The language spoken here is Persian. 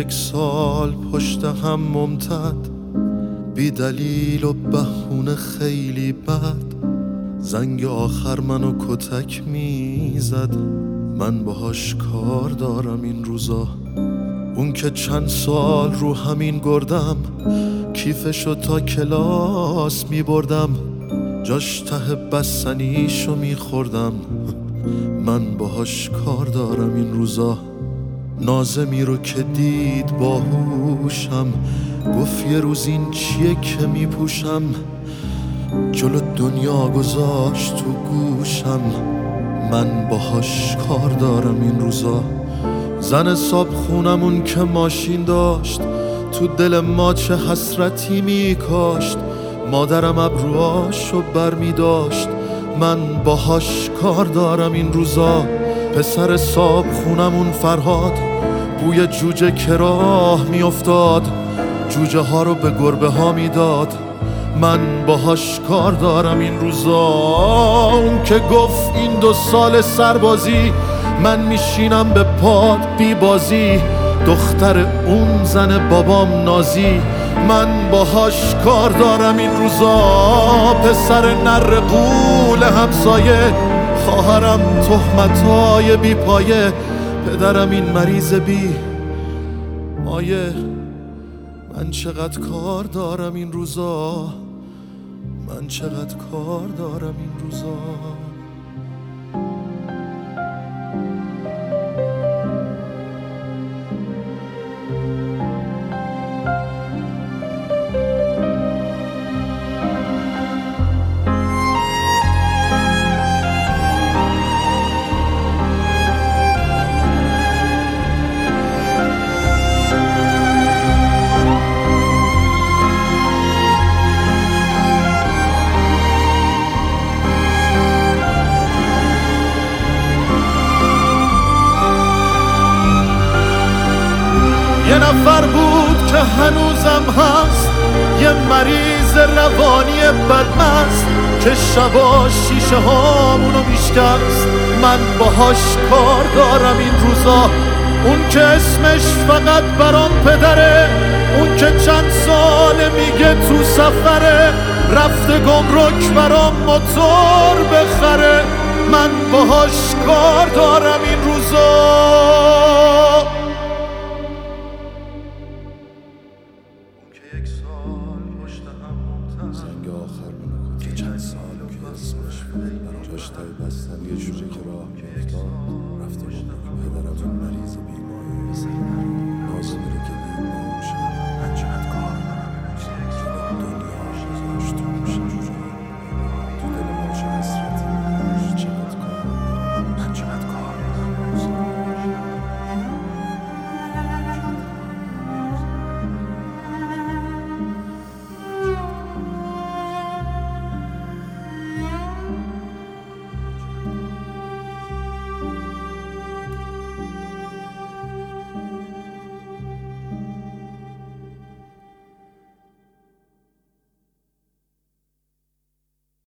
1 سال پشت هم ممتد، بی دلیل و بهونه خیلی بد، زنگ آخر منو کتک میزد. من باهاش کار دارم این روزا. اون که چند سال رو همین گردم، کیفشو تا کلاس میبردم، جاش ته بستنیشو میخوردم. من باهاش کار دارم این روزا. نازمی رو که دید باهوشم، گفت یه روز این چیه که میپوشم، جلو دنیا گذاشت تو گوشم. من باهاش کار دارم این روزا. زن صاحب خونمون که ماشین داشت، تو دل ما چه حسرتی میکاشت. مادرم ابروهاشو بر میداشت. من باهاش کار دارم این روزا. پسر صاحب خونمون فرهاد، بوی جوجه که راه میافتاد، جوجه ها رو به گربه ها میداد. من باهاش کار دارم این روزا. اون که گفت این 2 سال سربازی، من میشینم به پاد بی بازی، دختر اون زن بابام نازی. من باهاش کار دارم این روزا. پسر نر قول همسایه، خواهرم تهمتای بی پایه، پدرم این مریض بی مایه. من چقدر کار دارم این روزا. من چقدر کار دارم این روزا. یه نفر بود که هنوزم هست، یه مریض روانی بدمست که شبا شیشه هامونو میشکست. من باهاش کار دارم این روزا. اون که اسمش فقط برام پدره، اون که چند ساله میگه تو سفره، رفته گمرک برام موتور بخره. من باهاش کار دارم این روزا. زنگ آخر منو که چند سال که اسمش جاش تای بستن یه جوجه که راه میافتاد، رفته گمرک پدرم این مریض